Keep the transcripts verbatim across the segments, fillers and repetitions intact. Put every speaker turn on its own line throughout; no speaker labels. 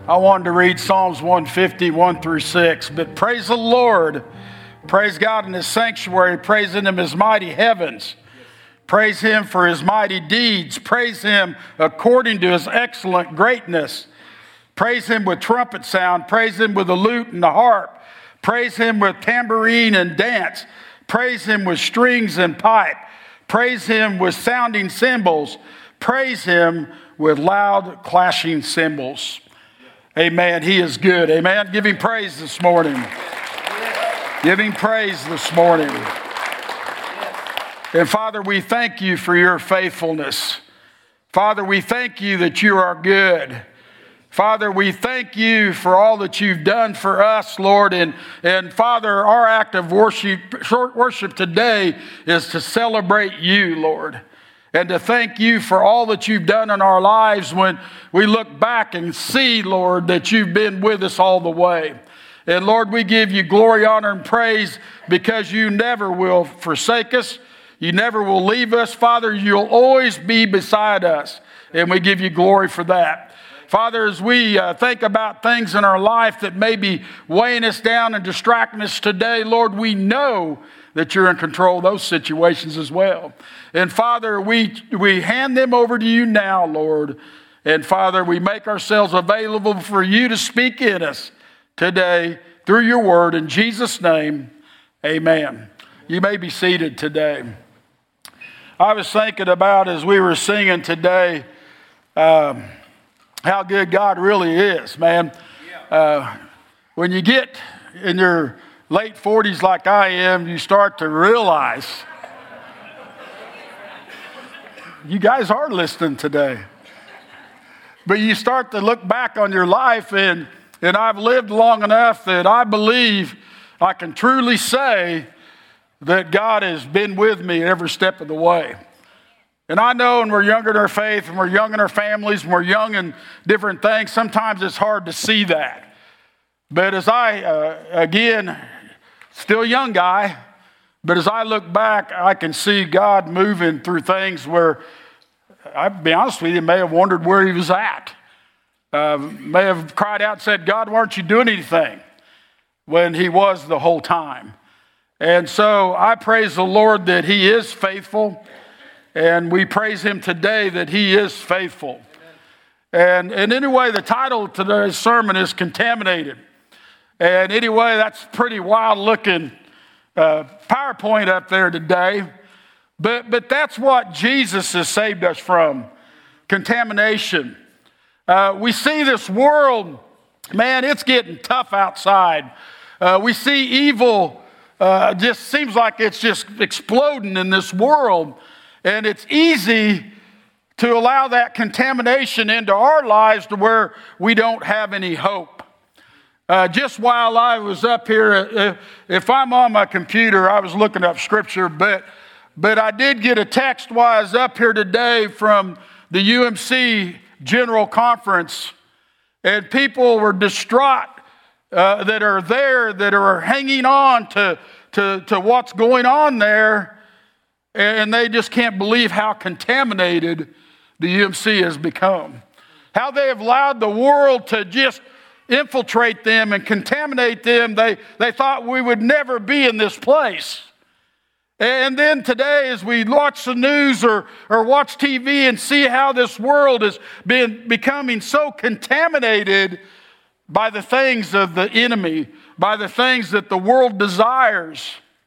I wanted to read Psalms one fifty, one through six, but praise the Lord. Praise God in his sanctuary. Praise him in his mighty heavens. Praise him for his mighty deeds. Praise him according to his excellent greatness. Praise him with trumpet sound. Praise him with the lute and the harp. Praise him with tambourine and dance. Praise him with strings and pipe. Praise him with sounding cymbals. Praise him with loud clashing cymbals. Amen. He is good. Amen. Give him praise this morning. Give him praise this morning. And Father, we thank you for your faithfulness. Father, we thank you that you are good. Father, we thank you for all that you've done for us, Lord. And, and Father, our act of worship, worship today is to celebrate you, Lord. And to thank you for all that you've done in our lives when we look back and see, Lord, that you've been with us all the way. And Lord, we give you glory, honor, and praise because you never will forsake us. You never will leave us. Father, you'll always be beside us. And we give you glory for that. Father, as we uh, think about things in our life that may be weighing us down and distracting us today, Lord, we know that you're in control of those situations as well. And Father, we, we hand them over to you now, Lord. And Father, we make ourselves available for you to speak in us today through your word. In Jesus' name, amen. You may be seated today. I was thinking about, as we were singing today, um, how good God really is, man. Uh, when you get in your late forties like I am, you start to realize you guys are listening today. But you start to look back on your life, and, and I've lived long enough that I believe I can truly say that God has been with me every step of the way. And I know when we're younger in our faith, and we're young in our families, and we're young in different things, sometimes it's hard to see that. But as I, uh, again, still a young guy, but as I look back, I can see God moving through things where, I'll be honest with you, may have wondered where he was at. Uh, may have cried out and said, God, why aren't you doing anything? When he was the whole time. And so I praise the Lord that he is faithful. And we praise him today that he is faithful. And, and anyway, the title of today's sermon is Contaminated. And anyway, that's pretty wild looking uh, PowerPoint up there today. But, but that's what Jesus has saved us from, contamination. Uh, we see this world, man, it's getting tough outside. Uh, we see evil, uh, just seems like it's just exploding in this world. And it's easy to allow that contamination into our lives to where we don't have any hope. Uh, just while I was up here, if, if I'm on my computer, I was looking up scripture, but but I did get a text while I was up here today from the U M C General Conference, and people were distraught uh, that are there, that are hanging on to, to, to what's going on there. And they just can't believe how contaminated the U M C has become. How they have allowed the world to just infiltrate them and contaminate them. They, they thought we would never be in this place. And then today, as we watch the news or, or watch T V and see how this world has been becoming so contaminated by the things of the enemy, by the things that the world desires.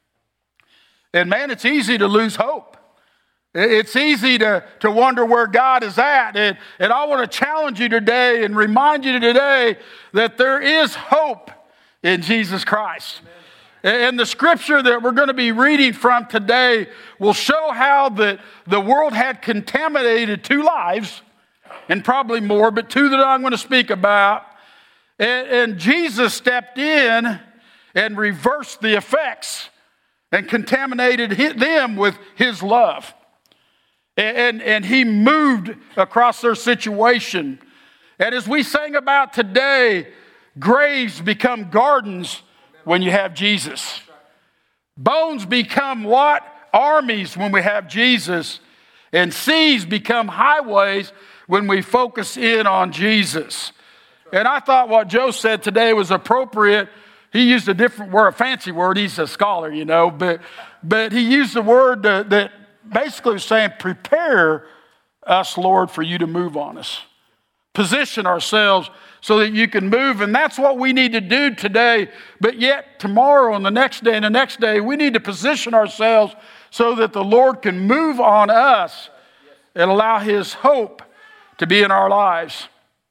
And man, it's easy to lose hope. It's easy to, to wonder where God is at. And, and I want to challenge you today and remind you today that there is hope in Jesus Christ. Amen. And the scripture that we're going to be reading from today will show how the, the world had contaminated two lives, and probably more, but two that I'm going to speak about. And, and Jesus stepped in and reversed the effects and contaminated them with his love. And, and, and he moved across their situation. And as we sang about today, graves become gardens when you have Jesus. Bones become what? Armies when we have Jesus. And seas become highways when we focus in on Jesus. And I thought what Joe said today was appropriate. He used a different word, a fancy word. He's a scholar, you know, but but he used a word that, that basically was saying, prepare us, Lord, for you to move on us. Position ourselves so that you can move. And that's what we need to do today. But yet tomorrow and the next day and the next day, we need to position ourselves so that the Lord can move on us and allow his hope to be in our lives.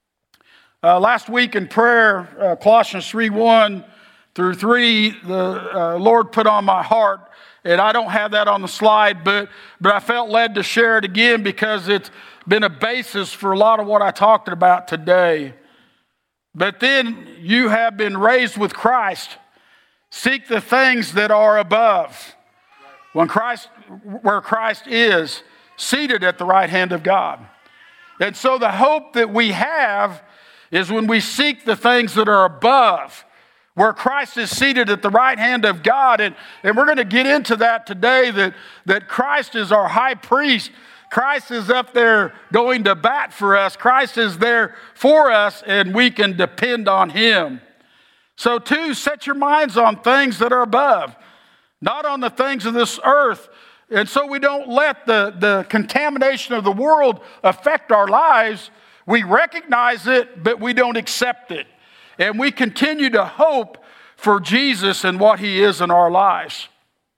Uh, last week in prayer, uh, Colossians three, one through three, the uh, Lord put on my heart, and I don't have that on the slide, but, but I felt led to share it again because it's been a basis for a lot of what I talked about today. But then you have been raised with Christ. Seek the things that are above. When Christ, where Christ is, seated at the right hand of God. And so the hope that we have is when we seek the things that are above, where Christ is seated at the right hand of God. And, and we're going to get into that today, that, that Christ is our high priest. Christ is up there going to bat for us. Christ is there for us, and we can depend on him. So two, set your minds on things that are above, not on the things of this earth. And so we don't let the, the contamination of the world affect our lives. We recognize it, but we don't accept it. And we continue to hope for Jesus and what he is in our lives.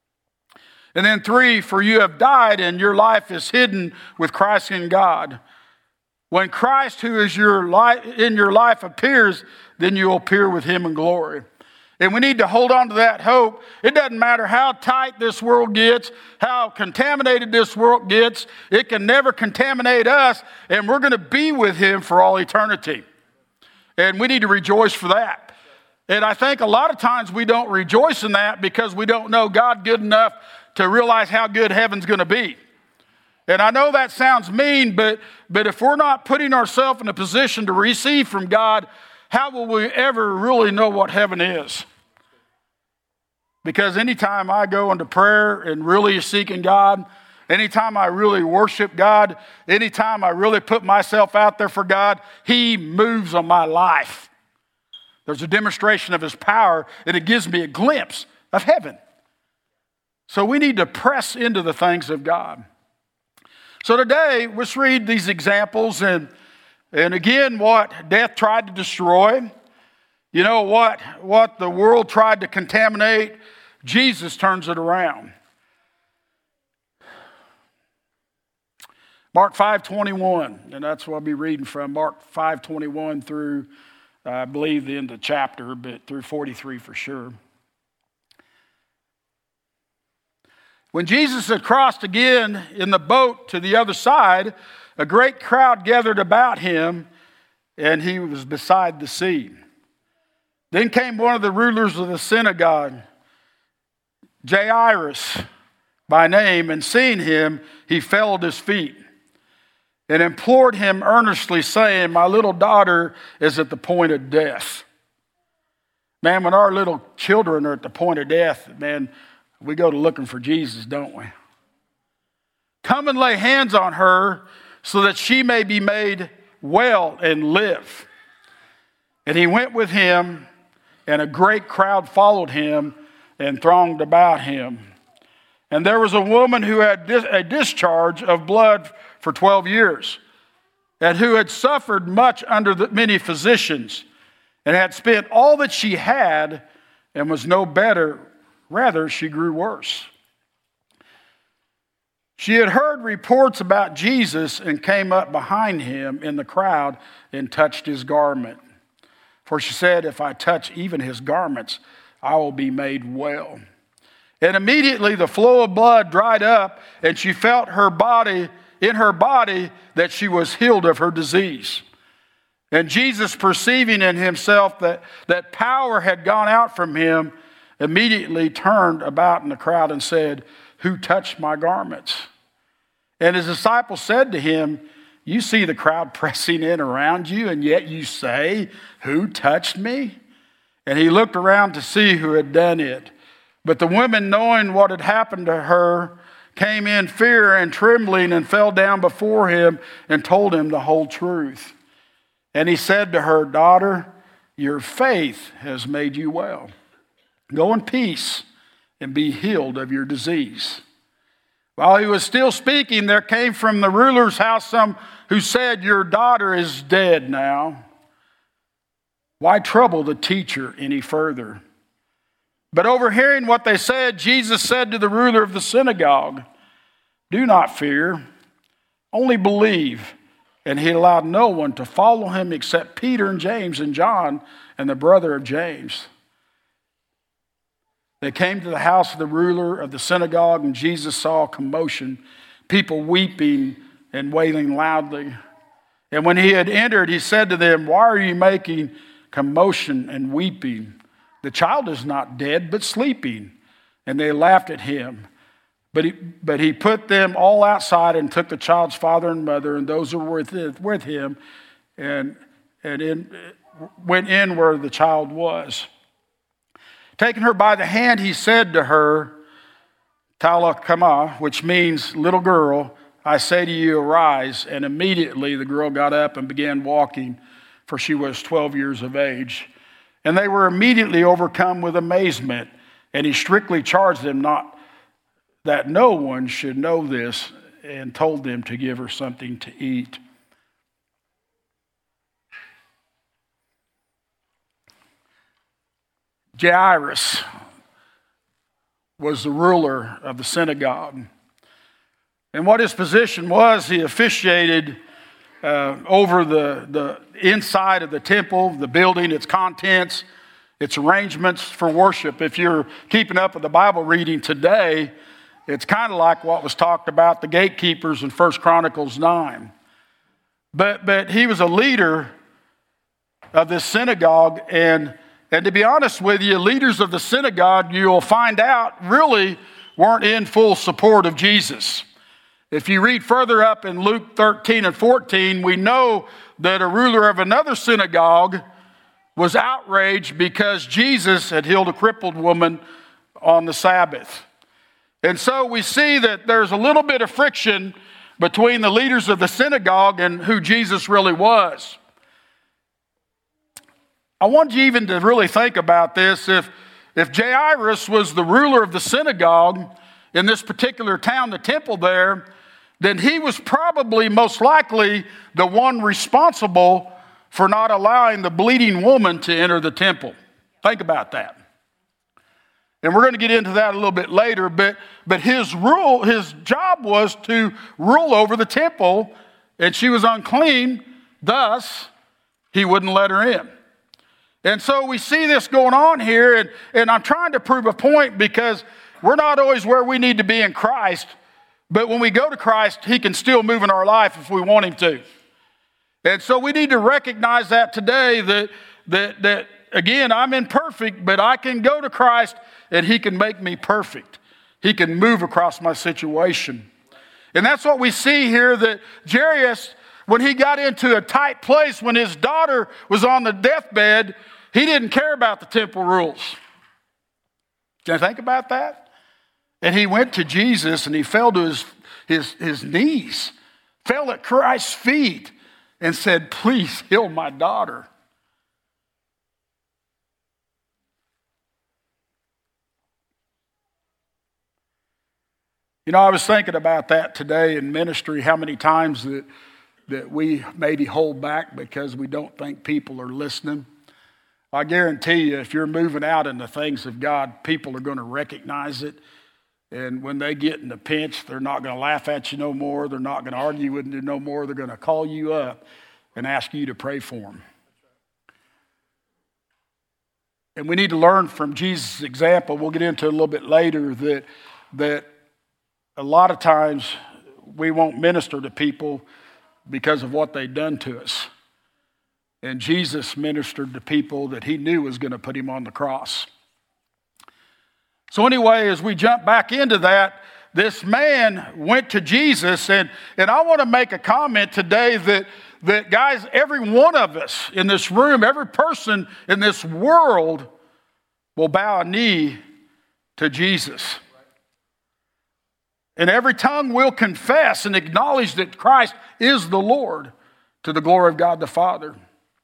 And then three, for you have died and your life is hidden with Christ in God. When Christ, who is your life, in your life appears, then you'll appear with him in glory. And we need to hold on to that hope. It doesn't matter how tight this world gets, how contaminated this world gets. It can never contaminate us, and we're going to be with him for all eternity. And we need to rejoice for that. And I think a lot of times we don't rejoice in that because we don't know God good enough to realize how good heaven's going to be. And I know that sounds mean, but, but if we're not putting ourselves in a position to receive from God, how will we ever really know what heaven is? Because anytime I go into prayer and really seeking God, anytime I really worship God, anytime I really put myself out there for God, he moves on my life. There's a demonstration of his power, and it gives me a glimpse of heaven. So we need to press into the things of God. So today, let's read these examples, and And again, what death tried to destroy, you know, what, what the world tried to contaminate, Jesus turns it around. Mark five twenty-one, and that's what I'll be reading from, Mark five twenty-one through, uh, I believe, the end of the chapter, but through forty-three for sure. When Jesus had crossed again in the boat to the other side, a great crowd gathered about him, and he was beside the sea. Then came one of the rulers of the synagogue, Jairus by name, and seeing him, he fell at his feet and implored him earnestly, saying, my little daughter is at the point of death. Man, when our little children are at the point of death, man, we go to looking for Jesus, don't we? Come and lay hands on her, so that she may be made well and live. And he went with him, and a great crowd followed him and thronged about him. And there was a woman who had a discharge of blood for twelve years, and who had suffered much under the many physicians, and had spent all that she had, and was no better. Rather, she grew worse. She had heard reports about Jesus and came up behind him in the crowd and touched his garment. For she said, if I touch even his garments, I will be made well. And immediately the flow of blood dried up, and she felt her body, in her body, that she was healed of her disease. And Jesus, perceiving in himself that, that power had gone out from him, immediately turned about in the crowd and said, who touched my garments? And his disciples said to him, you see the crowd pressing in around you, and yet you say, who touched me? And he looked around to see who had done it. But the women, knowing what had happened to her, came in fear and trembling and fell down before him and told him the whole truth. And he said to her, "Daughter, your faith has made you well. Go in peace and be healed of your disease." While he was still speaking, there came from the ruler's house some who said, "Your daughter is dead now. Why trouble the teacher any further?" But overhearing what they said, Jesus said to the ruler of the synagogue, "Do not fear, only believe." And he allowed no one to follow him except Peter and James and John and the brother of James. They came to the house of the ruler of the synagogue, and Jesus saw a commotion, people weeping and wailing loudly. And when he had entered, he said to them, "Why are you making commotion and weeping? The child is not dead, but sleeping." And they laughed at him. But he, but he put them all outside and took the child's father and mother and those who were with, with him and, and in, went in where the child was. Taking her by the hand, he said to her, "Tala kama," which means, "Little girl, I say to you, arise." And immediately the girl got up and began walking, for she was twelve years of age. And they were immediately overcome with amazement. And he strictly charged them not that no one should know this, and told them to give her something to eat. Jairus was the ruler of the synagogue. And what his position was, he officiated uh, over the, the inside of the temple, the building, its contents, its arrangements for worship. If you're keeping up with the Bible reading today, it's kind of like what was talked about, the gatekeepers in First Chronicles nine. But, but he was a leader of this synagogue, and And to be honest with you, leaders of the synagogue, you'll find out, really weren't in full support of Jesus. If you read further up in Luke thirteen and fourteen, we know that a ruler of another synagogue was outraged because Jesus had healed a crippled woman on the Sabbath. And so we see that there's a little bit of friction between the leaders of the synagogue and who Jesus really was. I want you even to really think about this. If, if Jairus was the ruler of the synagogue in this particular town, the temple there, then he was probably most likely the one responsible for not allowing the bleeding woman to enter the temple. Think about that. And we're going to get into that a little bit later, but, but his rule, his job was to rule over the temple, and she was unclean, thus he wouldn't let her in. And so we see this going on here, and, and I'm trying to prove a point because we're not always where we need to be in Christ, but when we go to Christ, he can still move in our life if we want him to. And so we need to recognize that today, that, that, that again, I'm imperfect, but I can go to Christ and he can make me perfect. He can move across my situation. And that's what we see here, that Jairus, when he got into a tight place, when his daughter was on the deathbed, he didn't care about the temple rules. Can you think about that? And he went to Jesus and he fell to his, his, his knees, fell at Christ's feet and said, "Please heal my daughter." You know, I was thinking about that today in ministry, how many times that, that we maybe hold back because we don't think people are listening. I guarantee you, if you're moving out in the things of God, people are going to recognize it. And when they get in the pinch, they're not going to laugh at you no more. They're not going to argue with you no more. They're going to call you up and ask you to pray for them. And we need to learn from Jesus' example. We'll get into it a little bit later that, that a lot of times we won't minister to people because of what they've done to us. And Jesus ministered to people that he knew was going to put him on the cross. So anyway, as we jump back into that, this man went to Jesus, and, and I want to make a comment today that, that, guys, every one of us in this room, every person in this world will bow a knee to Jesus. And every tongue will confess and acknowledge that Christ is the Lord, to the glory of God the Father.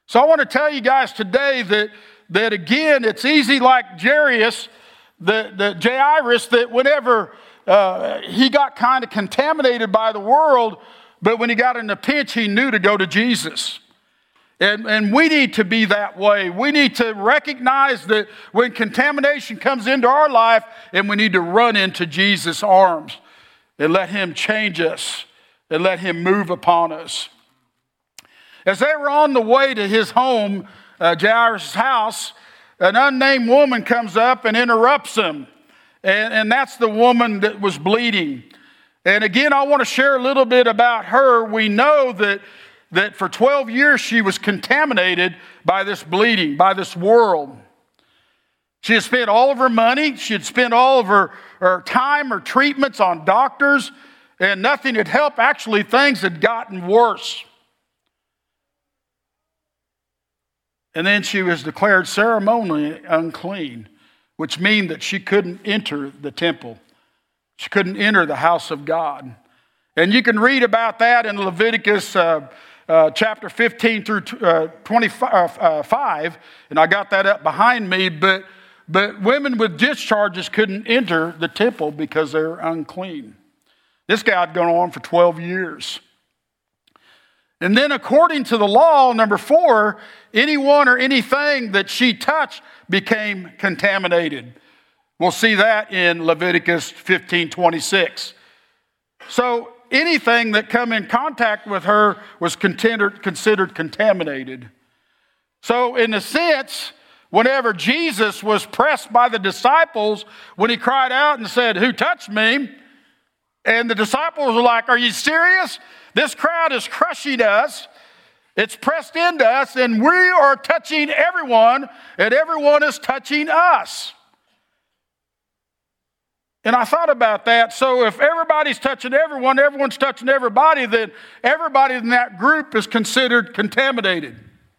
So I want to tell you guys today that, that again, it's easy like Jairus, the, the Jairus, that whenever uh, he got kind of contaminated by the world, but when he got in a pinch, he knew to go to Jesus. And, and we need to be that way. We need to recognize that when contamination comes into our life, and we need to run into Jesus' arms and let him change us and let him move upon us. As they were on the way to his home, uh, Jairus' house, an unnamed woman comes up and interrupts him. And, and that's the woman that was bleeding. And again, I want to share a little bit about her. We know that, that for twelve years she was contaminated by this bleeding, by this world. She had spent all of her money. She had spent all of her, her time, her treatments on doctors, and nothing had helped. Actually, things had gotten worse. And then she was declared ceremonially unclean, which means that she couldn't enter the temple. She couldn't enter the house of God. And you can read about that in Leviticus uh, uh, chapter fifteen through uh, twenty-five, and I got that up behind me, but, but women with discharges couldn't enter the temple because they were unclean. This guy had gone on for twelve years. And then according to the law, number four, anyone or anything that she touched became contaminated. We'll see that in Leviticus fifteen twenty-six. So anything that come in contact with her was considered, considered contaminated. So in a sense, whenever Jesus was pressed by the disciples, when he cried out and said, "Who touched me?" And the disciples were like, "Are you serious? This crowd is crushing us. It's pressed into us, and we are touching everyone, and everyone is touching us." And I thought about that. So if everybody's touching everyone, everyone's touching everybody, then everybody in that group is considered contaminated.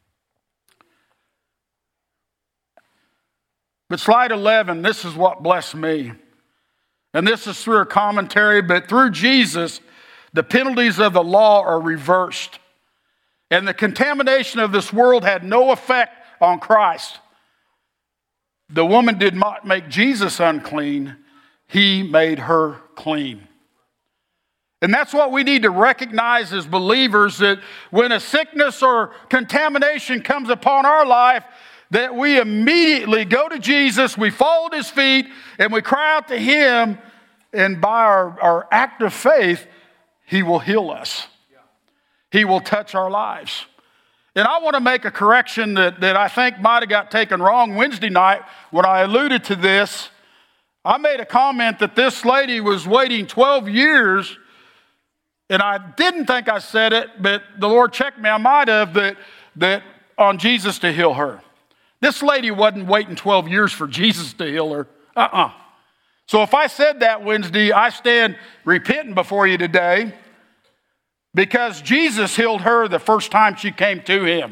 But slide eleven, this is what blessed me. And this is through a commentary, but through Jesus, the penalties of the law are reversed. And the contamination of this world had no effect on Christ. The woman did not make Jesus unclean. He made her clean. And that's what we need to recognize as believers, that when a sickness or contamination comes upon our life, that we immediately go to Jesus, we fall at his feet, and we cry out to him, and by our, our act of faith, he will heal us. He will touch our lives. And I want to make a correction that, that I think might have got taken wrong Wednesday night when I alluded to this. I made a comment that this lady was waiting twelve years, and I didn't think I said it, but the Lord checked me. I might have, that, that on Jesus to heal her. This lady wasn't waiting twelve years for Jesus to heal her. Uh-uh. So if I said that Wednesday, I stand repenting before you today, because Jesus healed her the first time she came to him.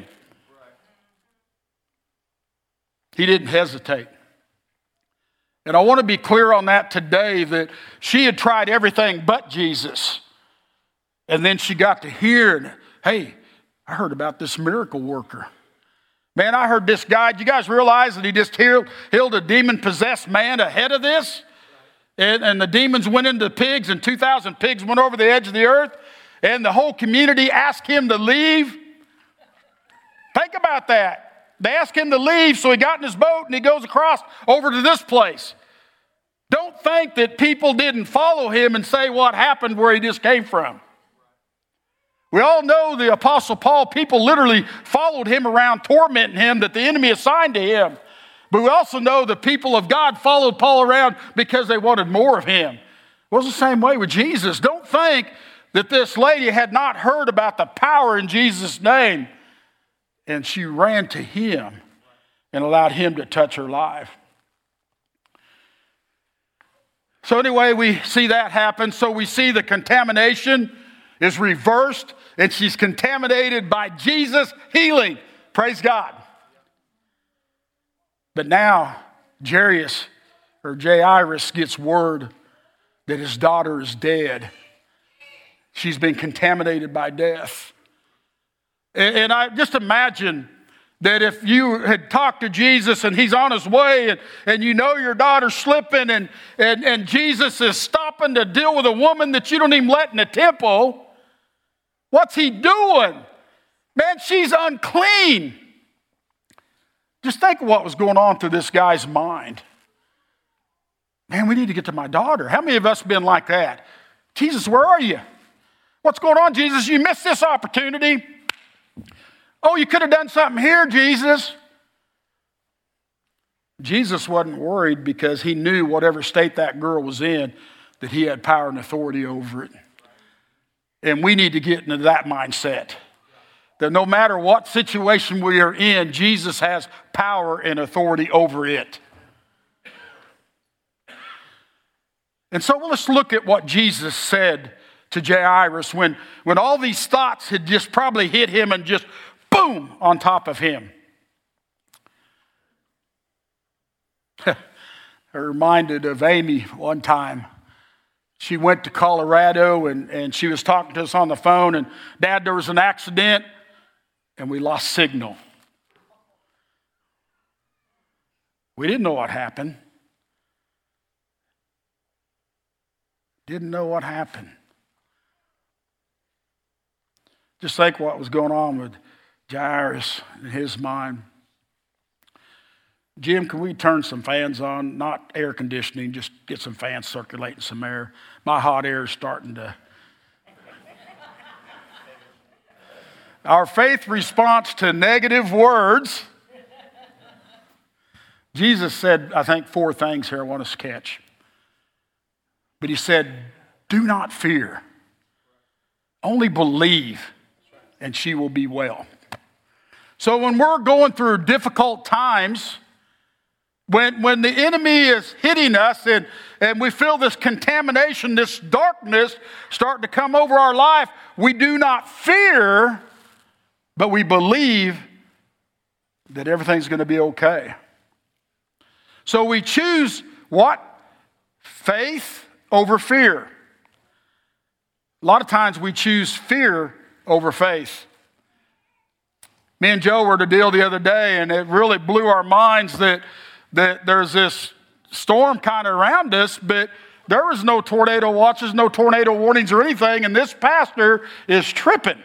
He didn't hesitate. And I want to be clear on that today, that she had tried everything but Jesus. And then she got to hear, hey, I heard about this miracle worker. Man, I heard this guy. Do you guys realize that he just healed, healed a demon-possessed man ahead of this? And, and the demons went into pigs, and two thousand pigs went over the edge of the earth, and the whole community asked him to leave. Think about that. They asked him to leave, so he got in his boat, and he goes across over to this place. Don't think that people didn't follow him and say what happened where he just came from. We all know the Apostle Paul, people literally followed him around, tormenting him, that the enemy assigned to him. But we also know the people of God followed Paul around because they wanted more of him. It was the same way with Jesus. Don't think that this lady had not heard about the power in Jesus' name, and she ran to him and allowed him to touch her life. So anyway, we see that happen. So we see the contamination is reversed, and she's contaminated by Jesus' healing. Praise God. But now Jairus, or Jairus, gets word that his daughter is dead. She's been contaminated by death. And I just imagine That if you had talked to Jesus and he's on his way and, and you know your daughter's slipping and, and, and Jesus is stopping to deal with a woman that you don't even let in the temple, what's he doing? Man, she's unclean. Just think of what was going on through this guy's mind. Man, we need to get to my daughter. How many of us have been like that? Jesus, where are you? What's going on, Jesus? You missed this opportunity. Oh, you could have done something here, Jesus. Jesus wasn't worried because he knew whatever state that girl was in, that he had power and authority over it. And we need to get into that mindset. That no matter what situation we are in, Jesus has power and authority over it. And so let's look at what Jesus said to Jairus when, when all these thoughts had just probably hit him and just boom on top of him. I'm reminded of Amy one time. She went to Colorado and, and she was talking to us on the phone, and Dad, there was an accident and we lost signal. We didn't know what happened. Didn't know what happened. Just think what was going on with Jairus in his mind. Jim, can we turn some fans on? Not air conditioning, just get some fans circulating some air. My hot air is starting to. Our faith response to negative words. Jesus said, I think, four things here I want us to catch. But he said, do not fear. Only believe, and she will be well. So when we're going through difficult times, when, when the enemy is hitting us and, and we feel this contamination, this darkness starting to come over our life, we do not fear, but we believe that everything's going to be okay. So we choose what? Faith over fear. A lot of times we choose fear over faith. Me and Joe were at a deal the other day, and it really blew our minds that, that there's this storm kind of around us, but there was no tornado watches, no tornado warnings or anything, and this pastor is tripping.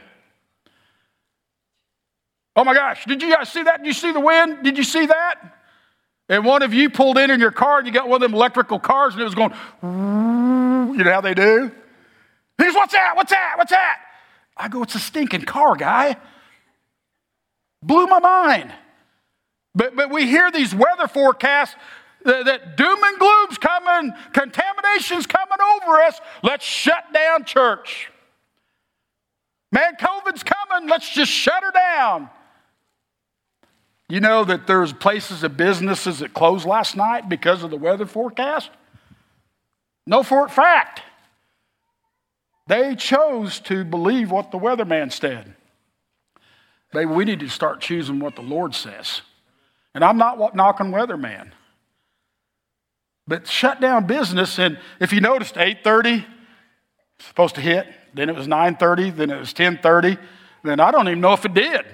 Oh my gosh, did you guys see that? Did you see the wind? Did you see that? And one of you pulled in in your car and you got one of them electrical cars and it was going, you know how they do? He goes, what's that? What's that? What's that? I go, it's a stinking car, guy. Blew my mind. But, but we hear these weather forecasts that, that doom and gloom's coming, contamination's coming over us. Let's shut down church. Man, COVID's coming. Let's just shut her down. You know that there's places and businesses that closed last night because of the weather forecast? No, for a fact. They chose to believe what the weatherman said. Baby, we need to start choosing what the Lord says. And I'm not knocking weatherman. But shut down business, and if you noticed, eight thirty, supposed to hit, then it was nine thirty, then it was ten thirty, then I don't even know if it did.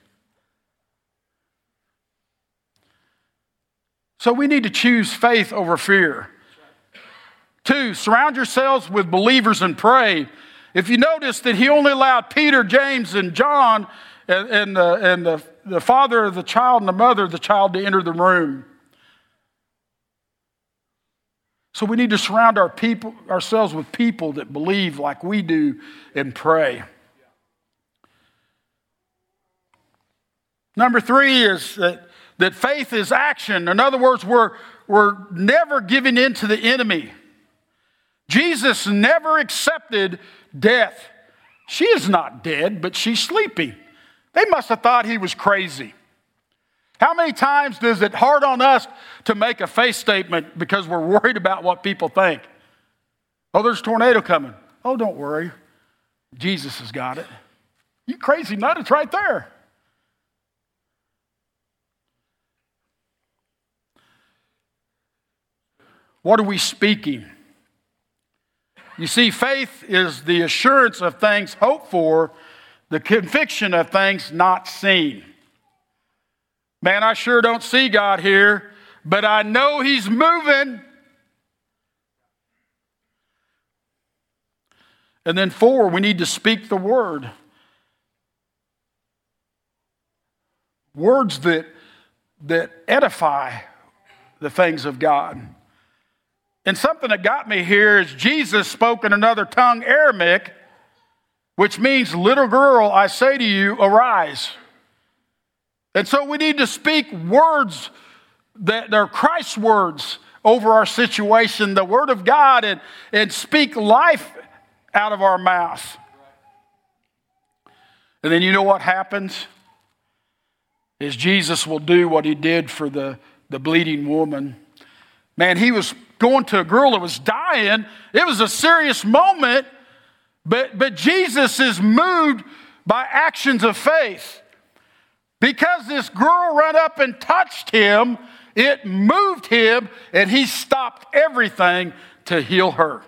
So we need to choose faith over fear. Two, surround yourselves with believers and pray. If you notice that he only allowed Peter, James, and John, and, and, the, and the, the father of the child and the mother of the child to enter the room. So we need to surround our people, ourselves with people that believe like we do and pray. Number three is that, that faith is action. In other words, we're, we're never giving in to the enemy. Jesus never accepted death. She is not dead, but she's sleeping. They must have thought he was crazy. How many times does it hard on us to make a faith statement because we're worried about what people think? Oh, there's a tornado coming. Oh, don't worry. Jesus has got it. You crazy nut, it's right there. What are we speaking? You see, faith is the assurance of things hoped for, the conviction of things not seen. Man, I sure don't see God here, but I know he's moving. And then four, we need to speak the word. Words that, that edify the things of God. And something that got me here is Jesus spoke in another tongue, Aramaic, which means, little girl, I say to you, arise. And so we need to speak words that are Christ's words over our situation, the word of God, and, and speak life out of our mouth. And then you know what happens? Is Jesus will do what he did for the, the bleeding woman. Man, he was going to a girl that was dying. It was a serious moment, but, but Jesus is moved by actions of faith. Because this girl ran up and touched him, it moved him, and he stopped everything to heal her.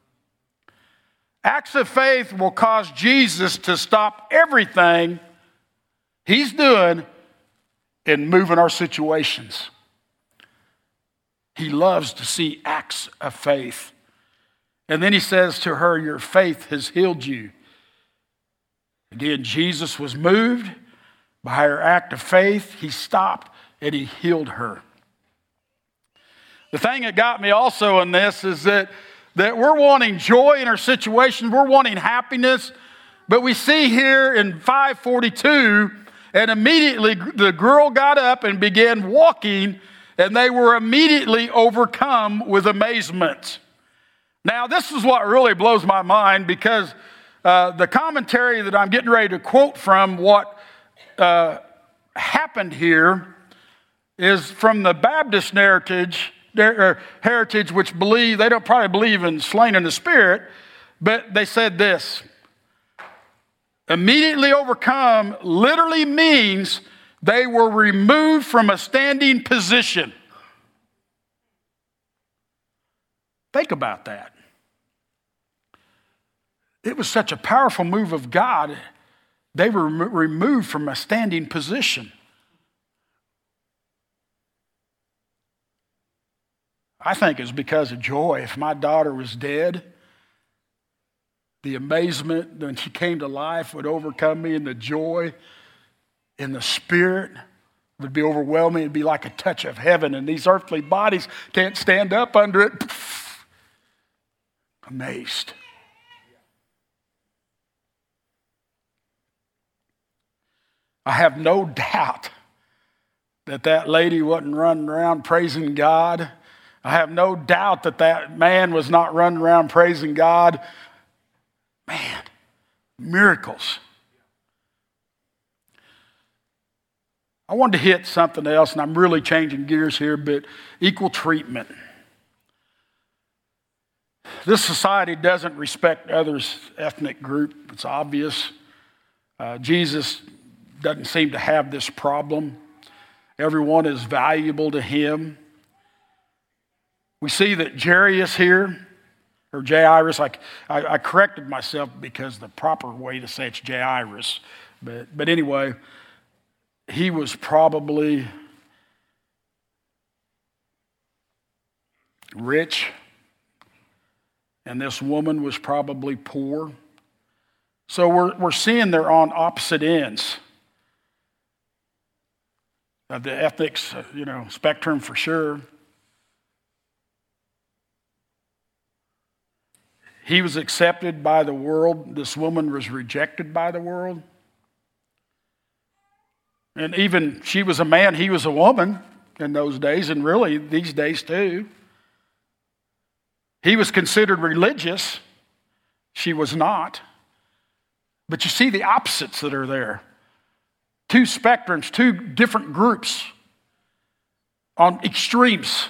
Acts of faith will cause Jesus to stop everything he's doing and moving our situations. He loves to see acts of faith. And then he says to her, your faith has healed you. Again, Jesus was moved by her act of faith. He stopped and he healed her. The thing that got me also in this is that that we're wanting joy in our situations, we're wanting happiness, but we see here in five forty-two, and immediately the girl got up and began walking, and they were immediately overcome with amazement. Now, this is what really blows my mind, because uh, the commentary that I'm getting ready to quote from what uh, happened here is from the Baptist narrative, their heritage, which believe, they don't probably believe in slain in the spirit, but they said this: immediately overcome literally means they were removed from a standing position. Think about that. It was such a powerful move of God, they were removed from a standing position. I think it's because of joy. If my daughter was dead, the amazement when she came to life would overcome me, and the joy in the spirit would be overwhelming. It'd be like a touch of heaven, and these earthly bodies can't stand up under it. Amazed. I have no doubt that that lady wasn't running around praising God. I have no doubt that that man was not running around praising God. Man, miracles. I wanted to hit something else, and I'm really changing gears here, but equal treatment. This society doesn't respect others' ethnic group. It's obvious. Uh, Jesus doesn't seem to have this problem. Everyone is valuable to him. We see that Jairus here, or Jairus, I, I, I corrected myself because the proper way to say it's Jairus. But, but anyway, he was probably rich, and this woman was probably poor. So we're, we're seeing they're on opposite ends of the ethics, you know, spectrum for sure. He was accepted by the world. This woman was rejected by the world. And even she was a man, he was a woman in those days, and really these days too. He was considered religious. She was not. But you see the opposites that are there. Two spectrums, two different groups on extremes.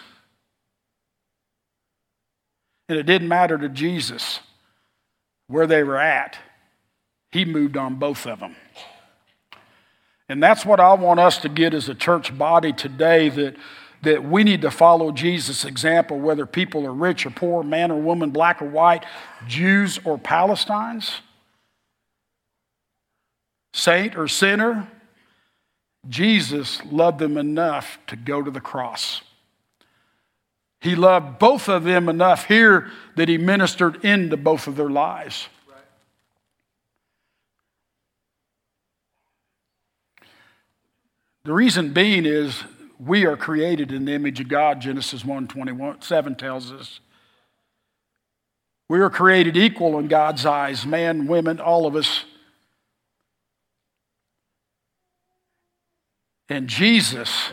And it didn't matter to Jesus where they were at. He moved on both of them. And that's what I want us to get as a church body today, that, that we need to follow Jesus' example, whether people are rich or poor, man or woman, black or white, Jews or Palestinians, saint or sinner. Jesus loved them enough to go to the cross. He loved both of them enough here that he ministered into both of their lives. The reason being is we are created in the image of God, Genesis one twenty-seven tells us. We are created equal in God's eyes, man, women, all of us. And Jesus,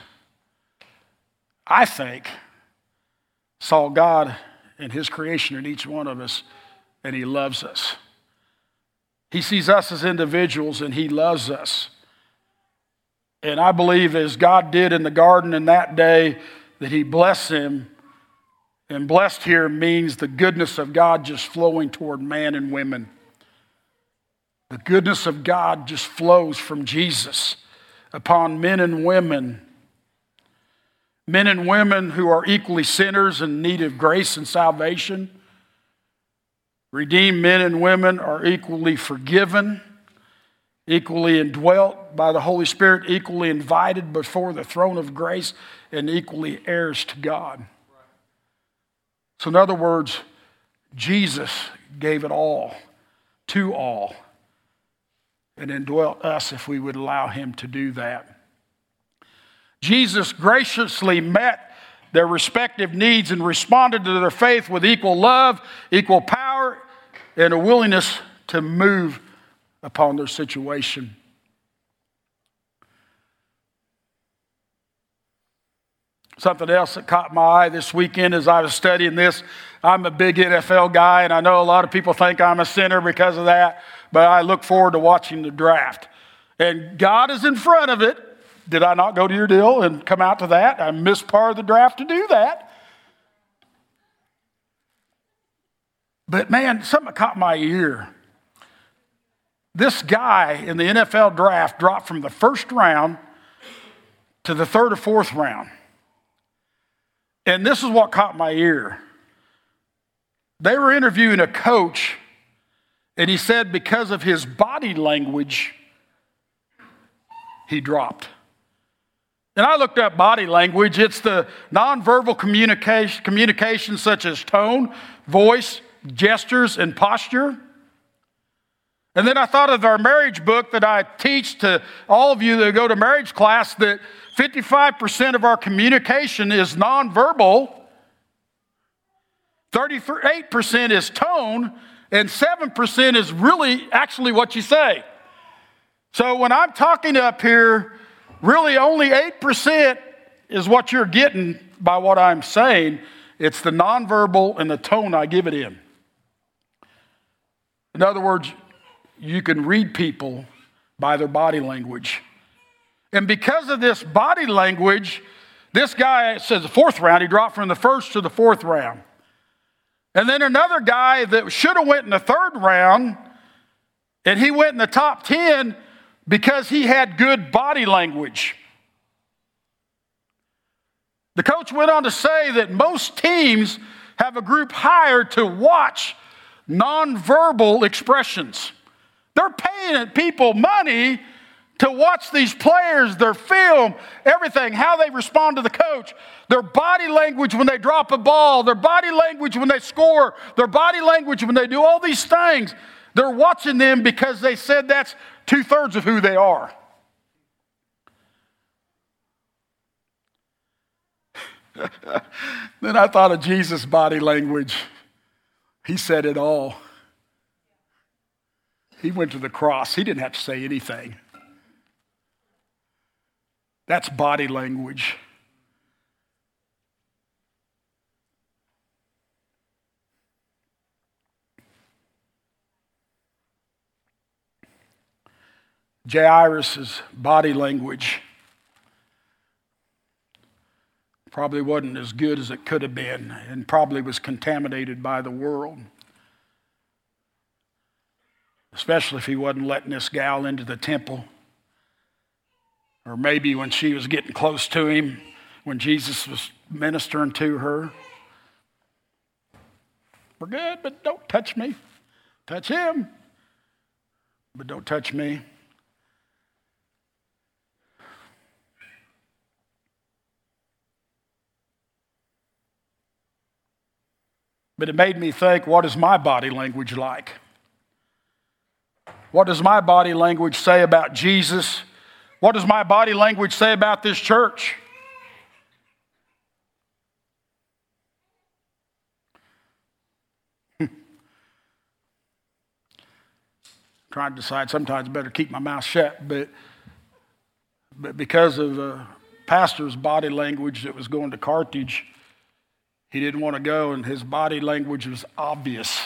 I think, saw God and his creation in each one of us, and he loves us. He sees us as individuals, and he loves us. And I believe as God did in the garden in that day, that he blessed him. And blessed here means the goodness of God just flowing toward man and women. The goodness of God just flows from Jesus upon men and women. Men and women who are equally sinners in need of grace and salvation. Redeemed men and women are equally forgiven, equally indwelt by the Holy Spirit, equally invited before the throne of grace, and equally heirs to God. So in other words, Jesus gave it all to all and indwelt us if we would allow him to do that. Jesus graciously met their respective needs and responded to their faith with equal love, equal power, and a willingness to move upon their situation. Something else that caught my eye this weekend as I was studying this, I'm a big N F L guy, and I know a lot of people think I'm a sinner because of that, but I look forward to watching the draft. And God is in front of it. Did I not go to your deal and come out to that? I missed part of the draft to do that. But man, something caught my ear. This guy in the N F L draft dropped from the first round to the third or fourth round. And this is what caught my ear. They were interviewing a coach, and he said because of his body language, he dropped. And I looked up body language. It's the nonverbal communication, communication such as tone, voice, gestures, and posture. And then I thought of our marriage book that I teach to all of you that go to marriage class, that fifty-five percent of our communication is nonverbal, thirty-eight percent is tone, and seven percent is really actually what you say. So when I'm talking up here, really only eight percent is what you're getting by what I'm saying. It's the nonverbal and the tone I give it in. In other words, you can read people by their body language. And because of this body language, this guy says the fourth round, he dropped from the first to the fourth round. And then another guy that should have went in the third round, and he went in the top ten because he had good body language. The coach went on to say that most teams have a group hired to watch nonverbal expressions. They're paying people money to watch these players, their film, everything, how they respond to the coach, their body language when they drop a ball, their body language when they score, their body language when they do all these things. They're watching them because they said that's two-thirds of who they are. Then I thought of Jesus' body language. He said it all. He went to the cross. He didn't have to say anything. That's body language. Jairus' body language probably wasn't as good as it could have been, and probably was contaminated by the world. Especially if he wasn't letting this gal into the temple. Or maybe when she was getting close to him, when Jesus was ministering to her. We're good, but don't touch me. Touch him, but don't touch me. But it made me think, what is my body language like? What does my body language say about Jesus? What does my body language say about this church? Trying to decide, sometimes I better keep my mouth shut, but, but because of the pastor's body language that was going to Carthage, he didn't want to go, and his body language was obvious.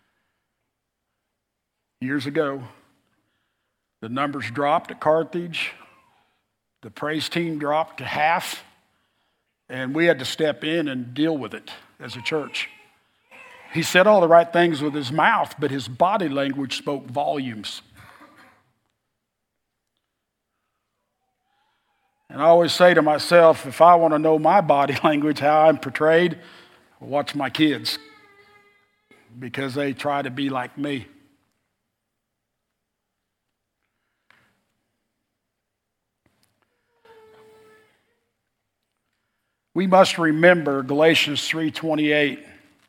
Years ago, the numbers dropped at Carthage. The praise team dropped to half, and we had to step in and deal with it as a church. He said all the right things with his mouth, but his body language spoke volumes. And I always say to myself, if I want to know my body language, how I'm portrayed, watch my kids, because they try to be like me. We must remember Galatians three twenty-eight.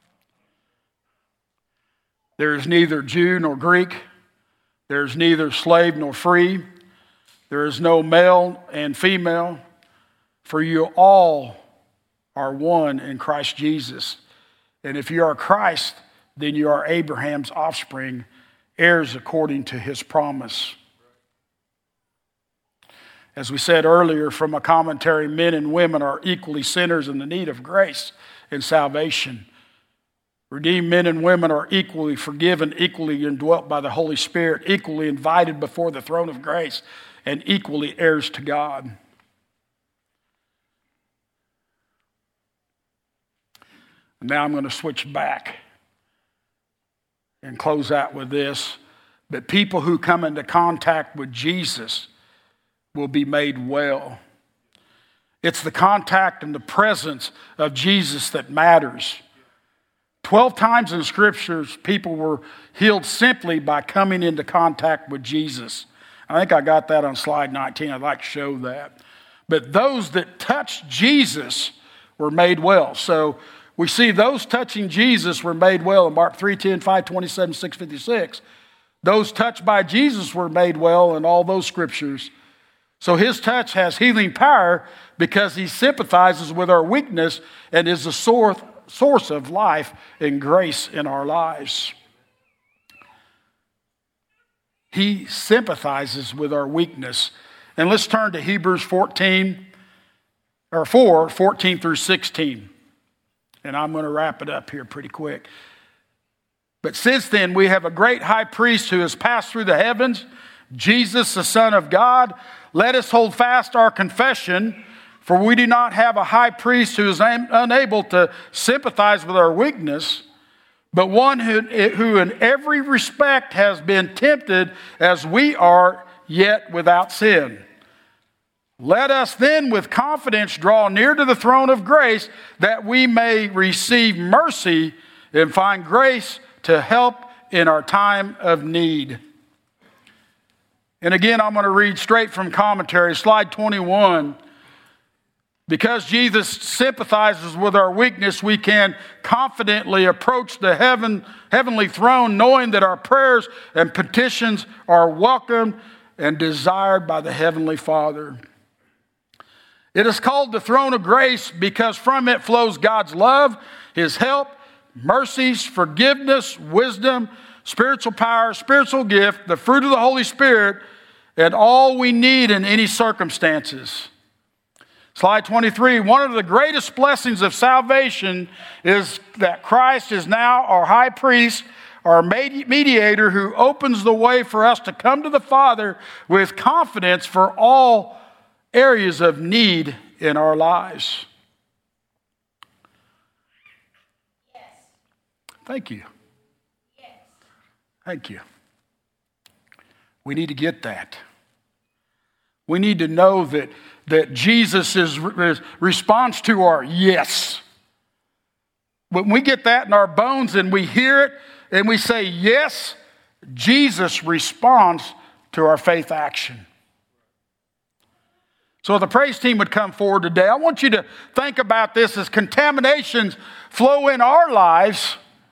There is neither Jew nor Greek. There is neither slave nor free. There is no male and female, for you all are one in Christ Jesus. And if you are Christ, then you are Abraham's offspring, heirs according to his promise. As we said earlier from a commentary, men and women are equally sinners in the need of grace and salvation. Redeemed men and women are equally forgiven, equally indwelt by the Holy Spirit, equally invited before the throne of grace, and equally heirs to God. Now I'm going to switch back and close out with this. But people who come into contact with Jesus will be made well. It's the contact and the presence of Jesus that matters. Twelve times in Scriptures, people were healed simply by coming into contact with Jesus. I think I got that on slide nineteen. I'd like to show that. But those that touched Jesus were made well. So we see those touching Jesus were made well in Mark three ten, five twenty-seven, six fifty-six. Those touched by Jesus were made well in all those Scriptures. So his touch has healing power because he sympathizes with our weakness and is the source source of life and grace in our lives. He sympathizes with our weakness. And let's turn to Hebrews fourteen, or four, fourteen through sixteen. And I'm going to wrap it up here pretty quick. But since then, we have a great high priest who has passed through the heavens, Jesus, the Son of God. Let us hold fast our confession, for we do not have a high priest who is unable to sympathize with our weakness, but one who, who in every respect has been tempted as we are, yet without sin. Let us then with confidence draw near to the throne of grace, that we may receive mercy and find grace to help in our time of need. And again, I'm going to read straight from commentary, slide twenty-one. Because Jesus sympathizes with our weakness, we can confidently approach the heaven, heavenly throne, knowing that our prayers and petitions are welcomed and desired by the Heavenly Father. It is called the throne of grace because from it flows God's love, his help, mercies, forgiveness, wisdom, spiritual power, spiritual gift, the fruit of the Holy Spirit, and all we need in any circumstances. Slide twenty-three, one of the greatest blessings of salvation is that Christ is now our high priest, our mediator who opens the way for us to come to the Father with confidence for all areas of need in our lives.
Yes.
Thank you.
Yes.
Thank you. We need to get that. We need to know that, that Jesus is, is responds to our yes. When we get that in our bones and we hear it and we say yes, Jesus responds to our faith action. So if the praise team would come forward today, I want you to think about this as contaminations flow in our lives.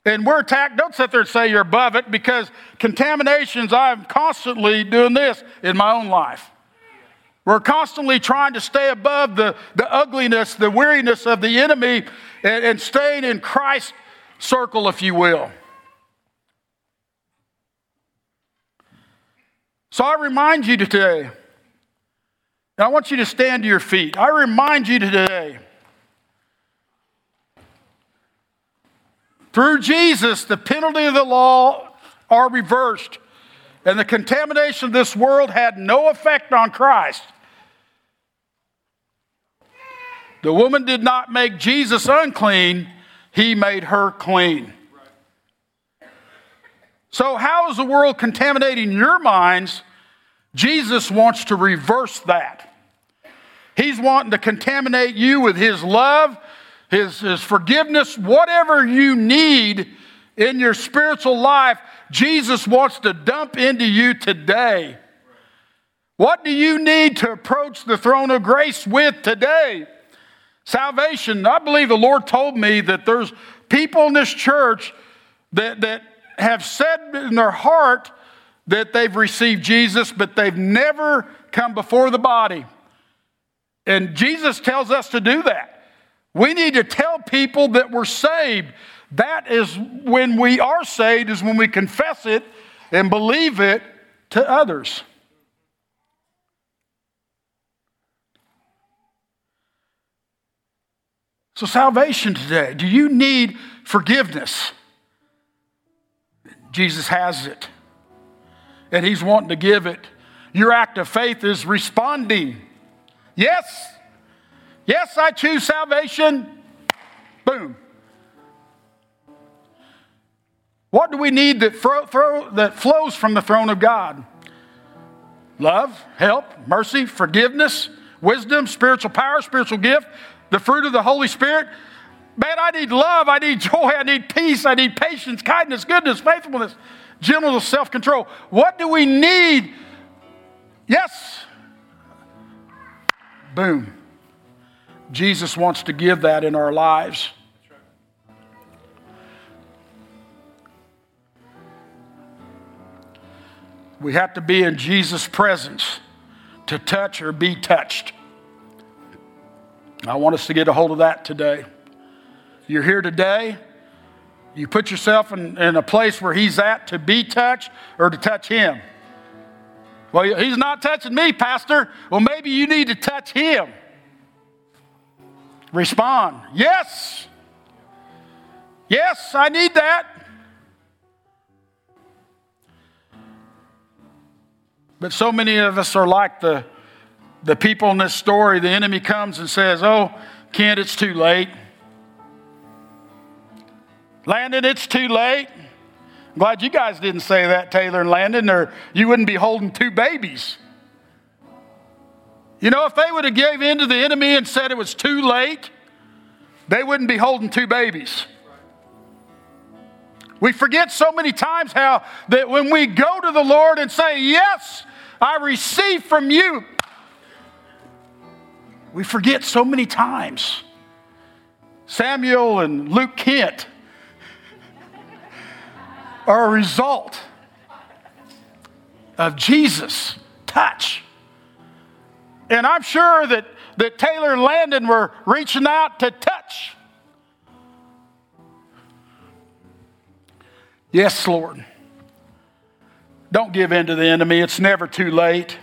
and we're attacked, don't sit there and say you're above it, because contaminations, I'm constantly doing this in my own life. We're constantly trying to stay above the, the ugliness, the weariness of the enemy, and, and staying in Christ's circle, if you will. So I remind you today, and I want you to stand to your feet. I remind you today, through Jesus, the penalty of the law are reversed, and the contamination of this world had no effect on Christ. The woman did not make Jesus unclean, he made her clean. So how is the world contaminating your minds? Jesus wants to reverse that. He's wanting to contaminate you with his love, his, his forgiveness, whatever you need in your spiritual life, Jesus wants to dump into you today. What do you need to approach the throne of grace with today? Salvation. I believe the Lord told me that there's people in this church that, that have said in their heart that they've received Jesus, but they've never come before the body. And Jesus tells us to do that. We need to tell people that we're saved. That is when we are saved, is when we confess it and believe it to others. So salvation today, do you need forgiveness? Jesus has it, and he's wanting to give it. Your act of faith is responding. Yes, yes, I choose salvation. Boom. What do we need that, fro- fro- that flows from the throne of God? Love, help, mercy, forgiveness, wisdom, spiritual power, spiritual gift, the fruit of the Holy Spirit. Man, I need love, I need joy, I need peace, I need patience, kindness, goodness, faithfulness, gentleness, self-control. What do we need? Yes. Boom. Jesus wants to give that in our lives. We have to be in Jesus' presence to touch or be touched. I want us to get a hold of that today. You're here today. You put yourself in, in a place where he's at to be touched or to touch him. Well, he's not touching me, Pastor. Well, maybe you need to touch him. Respond. Yes. Yes, I need that. But so many of us are like the, the people in this story. The enemy comes and says, oh, Kent, it's too late. Landon, it's too late. I'm glad you guys didn't say that, Taylor and Landon, or you wouldn't be holding two babies. You know, if they would have gave in to the enemy and said it was too late, they wouldn't be holding two babies. We forget so many times how that when we go to the Lord and say, yes, I receive from you, we forget so many times. Samuel and Luke Kent are a result of Jesus' touch. And I'm sure that, that Taylor and Landon were reaching out to touch. Yes, Lord. Don't give in to the enemy. It's never too late.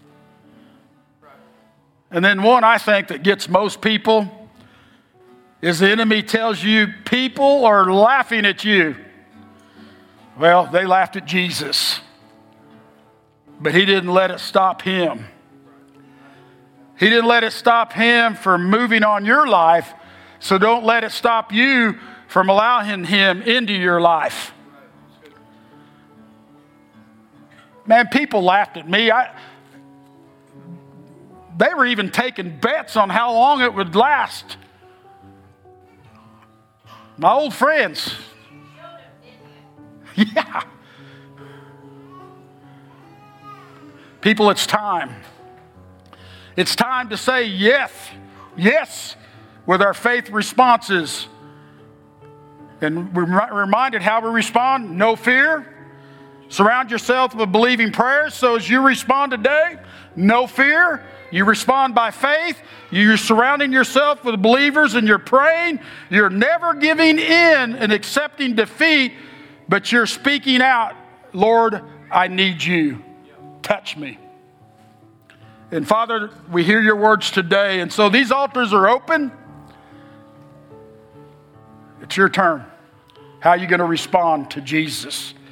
And then one I think that gets most people is the enemy tells you people are laughing at you. Well, they laughed at Jesus, but he didn't let it stop him. He didn't let it stop him from moving on your life, so don't let it stop you from allowing him into your life. Man, people laughed at me. I, they were even taking bets on how long it would last. My old friends. Yeah. People, it's time. It's time to say yes, yes, with our faith responses. And we're reminded how we respond. No fear. Surround yourself with believing prayers. So as you respond today, no fear. You respond by faith. You're surrounding yourself with believers and you're praying. You're never giving in and accepting defeat, but you're speaking out, Lord, I need you. Touch me. And Father, we hear your words today. And so these altars are open. It's your turn. How are you going to respond to Jesus?